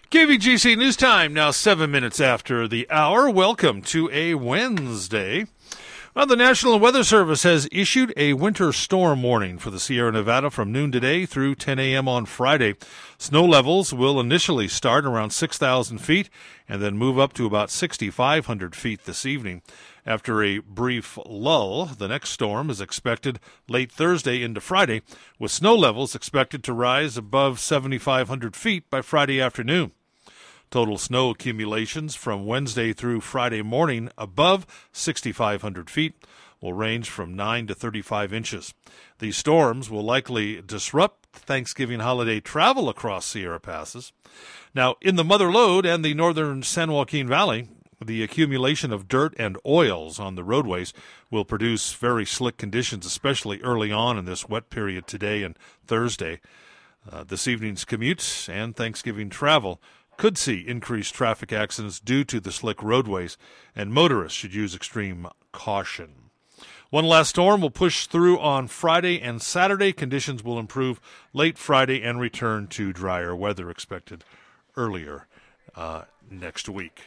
KVGC News Time, now 7 minutes after the hour. Welcome to a Wednesday. Well, the National Weather Service has issued a winter storm warning for the Sierra Nevada from noon today through 10 a.m. on Friday. Snow levels will initially start around 6,000 feet and then move up to about 6,500 feet this evening. After a brief lull, the next storm is expected late Thursday into Friday, with snow levels expected to rise above 7,500 feet by Friday afternoon. Total snow accumulations from Wednesday through Friday morning above 6,500 feet will range from 9 to 35 inches. These storms will likely disrupt Thanksgiving holiday travel across Sierra Passes. Now, in the Mother Lode and the northern San Joaquin Valley, the accumulation of dirt and oils on the roadways will produce very slick conditions, especially early on in this wet period today and Thursday. This evening's commute and Thanksgiving travel could see increased traffic accidents due to the slick roadways, and motorists should use extreme caution. One last storm will push through on Friday and Saturday. Conditions will improve late Friday and return to drier weather expected earlier next week.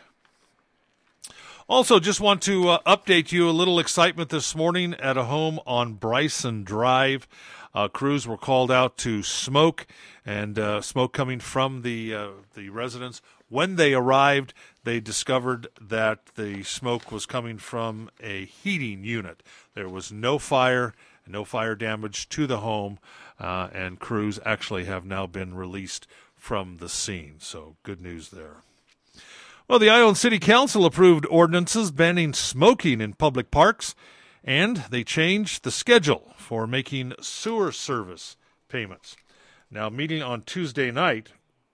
Also, just want to update you, a little excitement this morning at a home on Bryson Drive. Crews were called out to smoke, and smoke coming from the residence. When they arrived, they discovered that the smoke was coming from a heating unit. There was no fire damage to the home, and crews actually have now been released from the scene. So good news there. Well, the Ione City Council approved ordinances banning smoking in public parks, and they changed the schedule for making sewer service payments. Now, meeting on Tuesday night,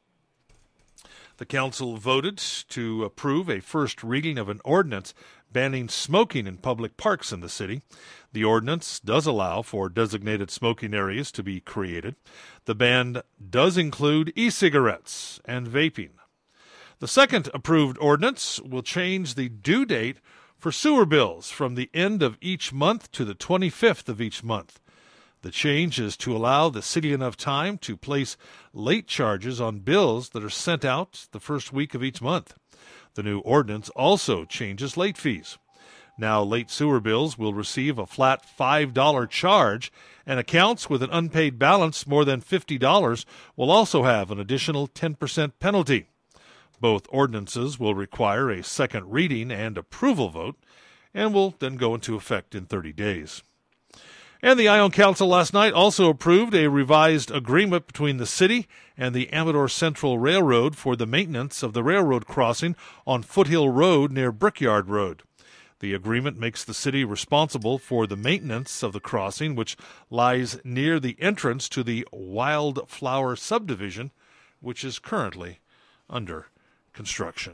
the council voted to approve a first reading of an ordinance banning smoking in public parks in the city. The ordinance does allow for designated smoking areas to be created. The ban does include e-cigarettes and vaping. The second approved ordinance will change the due date for sewer bills from the end of each month to the 25th of each month. The change is to allow the city enough time to place late charges on bills that are sent out the first week of each month. The new ordinance also changes late fees. Now, late sewer bills will receive a flat $5 charge, and accounts with an unpaid balance more than $50 will also have an additional 10% penalty. Both ordinances will require a second reading and approval vote and will then go into effect in 30 days. And the Ione Council last night also approved a revised agreement between the city and the Amador Central Railroad for the maintenance of the railroad crossing on Foothill Road near Brickyard Road. The agreement makes the city responsible for the maintenance of the crossing, which lies near the entrance to the Wildflower subdivision, which is currently under construction.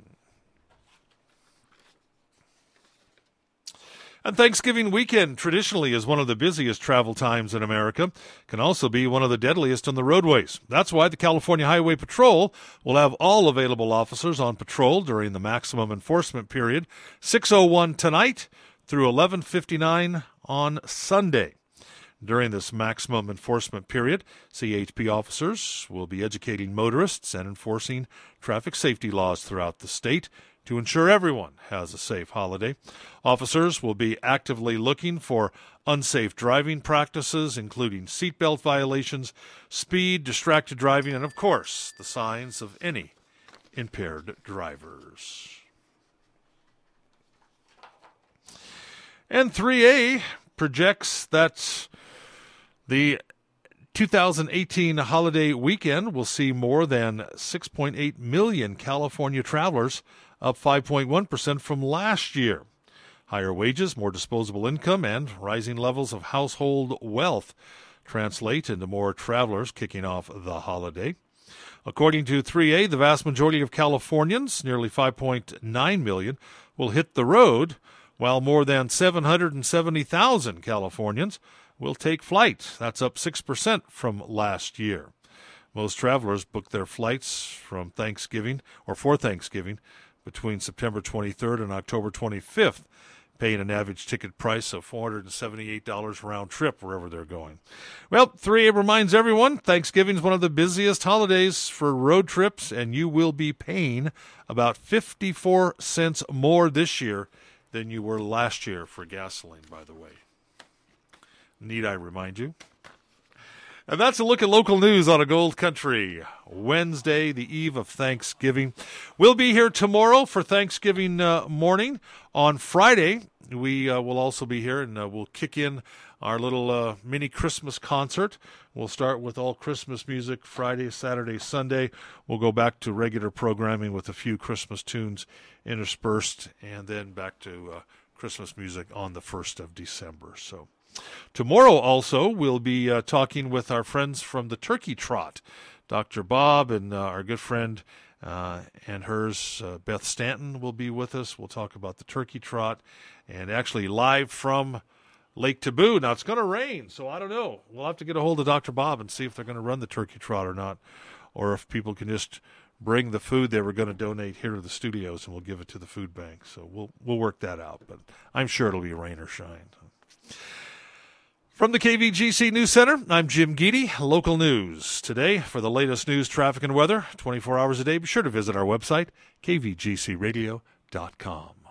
And Thanksgiving weekend traditionally is one of the busiest travel times in America. Can also be one of the deadliest on the roadways. That's why the California Highway Patrol will have all available officers on patrol during the maximum enforcement period, 6:01 tonight through 11:59 on Sunday. During this maximum enforcement period, CHP officers will be educating motorists and enforcing traffic safety laws throughout the state to ensure everyone has a safe holiday. Officers will be actively looking for unsafe driving practices, including seatbelt violations, speed, distracted driving, and, of course, the signs of any impaired drivers. And 3A projects that the 2018 holiday weekend will see more than 6.8 million California travelers, up 5.1% from last year. Higher wages, more disposable income, and rising levels of household wealth translate into more travelers kicking off the holiday. According to 3A, the vast majority of Californians, nearly 5.9 million, will hit the road, while more than 770,000 Californians will take flight. That's up 6% from last year. Most travelers book their flights from Thanksgiving or for Thanksgiving between September 23rd and October 25th. paying an average ticket price of $478 round trip wherever they're going. Well, 3A reminds everyone Thanksgiving is one of the busiest holidays for road trips, and you will be paying about 54 cents more this year than you were last year for gasoline, by the way. Need I remind you? And that's a look at local news on a Gold Country Wednesday, the eve of Thanksgiving. We'll be here tomorrow for Thanksgiving morning. On Friday, we will also be here, and we'll kick in our little mini Christmas concert. We'll start with all Christmas music Friday, Saturday, Sunday. We'll go back to regular programming with a few Christmas tunes interspersed, and then back to Christmas music on the 1st of December. So tomorrow also we'll be talking with our friends from the Turkey Trot. Dr. Bob and our good friend and hers, Beth Stanton, will be with us. We'll talk about the Turkey Trot, and actually live from Lake Taboo. Now, it's going to rain, so I don't know. We'll have to get a hold of Dr. Bob and see if they're going to run the Turkey Trot or not, or if people can just bring the food they were going to donate here to the studios, and we'll give it to the food bank. So we'll work that out, but I'm sure it'll be rain or shine. From the KVGC News Center, I'm Jim Geedy. Local news today. For the latest news, traffic, and weather, 24 hours a day, be sure to visit our website, kvgcradio.com.